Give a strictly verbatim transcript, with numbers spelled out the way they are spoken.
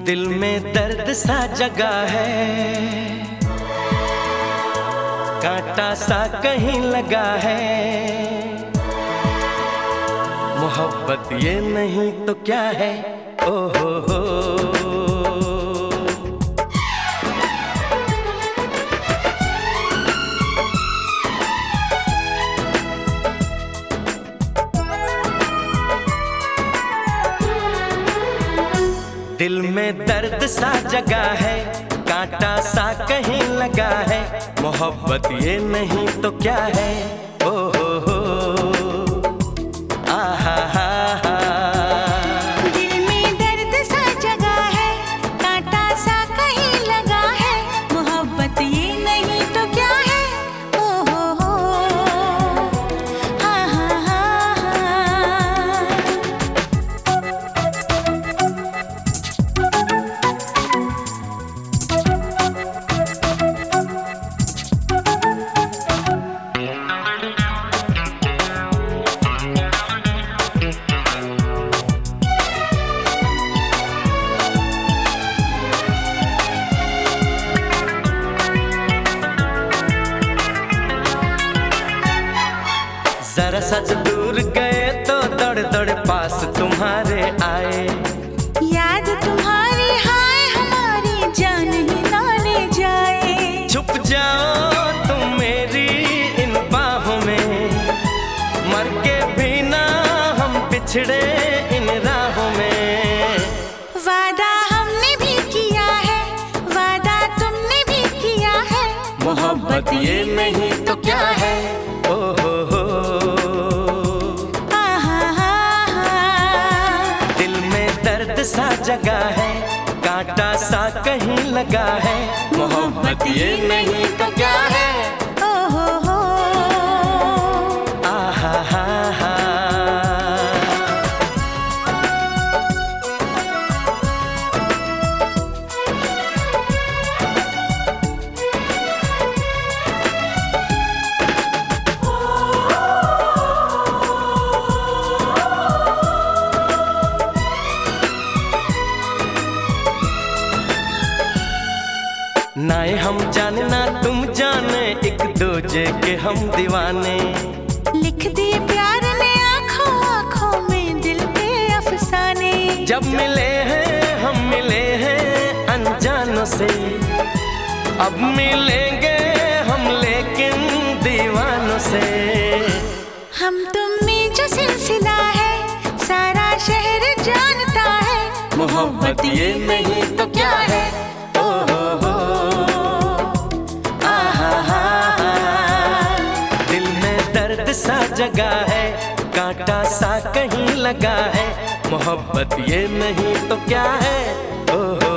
दिल में दर्द सा जगा है, कांटा सा कहीं लगा है। मोहब्बत ये नहीं तो क्या है, ओ हो हो। दिल में दर्द सा जगा है, कांटा सा कहीं लगा है। मोहब्बत ये नहीं तो क्या है, ओ हो हो। आहा हा हा। दिल में दर्द सा जगा है, कांटा सा कहीं लगा है। मोहब्बत ये नहीं तो क्या है, ओ हो हो। हा हा हा हा। जरा सच दूर गए तो दौड़ दौड़ पास तुम्हारे आए। याद तुम्हारी हाय हमारी जान ही ना ले जाए। छुप जाओ तुम मेरी इन बाहों में, मर के भी ना हम पिछड़े इन राहों में। वादा हमने भी किया है, वादा तुमने भी किया है। मोहब्बत ये नहीं तो क्या है, ओ हो हो। सा जगा है, कांटा सा कहीं लगा है। मोहब्बत ये नहीं तो क्या है, ओ हो हो। आहा हा हा। नाए हम जाने ना तुम जाने, एक दूजे के हम दीवाने। लिख दिए प्यार ने आँखों आँखों में दिल पे अफसाने। जब मिले हैं हम मिले हैं अनजानों से, अब मिलेंगे हम लेकिन दीवानों से। हम तुम में जो सिलसिला है, सारा शहर जानता है। मोहब्बत ये नहीं तो क्या है, ओ हो हो। सा जगा है, कांटा सा कहीं लगा है। मोहब्बत ये नहीं तो क्या है, ओ हो।